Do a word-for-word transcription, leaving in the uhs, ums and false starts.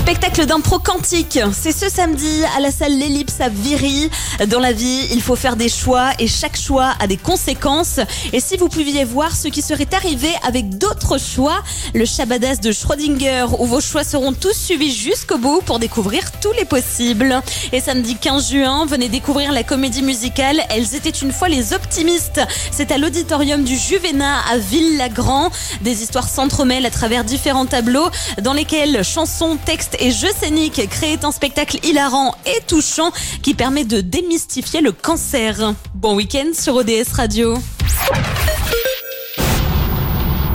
Spectacle d'impro quantique, c'est ce samedi à la salle L'Ellipse à Viry. Dans la vie, il faut faire des choix et chaque choix a des conséquences. Et si vous pouviez voir ce qui serait arrivé avec d'autres choix, le Shabbadas de Schrödinger, où vos choix seront tous suivis jusqu'au bout pour découvrir tous les possibles. Et samedi quinze juin, venez découvrir la comédie musicale Elles étaient une fois les optimistes. C'est à l'auditorium du Juvénat à Ville-Lagrand. Des histoires s'entremêlent à travers différents tableaux dans lesquels chansons, textes et jeux scéniques créent un spectacle hilarant et touchant qui permet de démystifier le cancer. Bon week-end sur O D S Radio.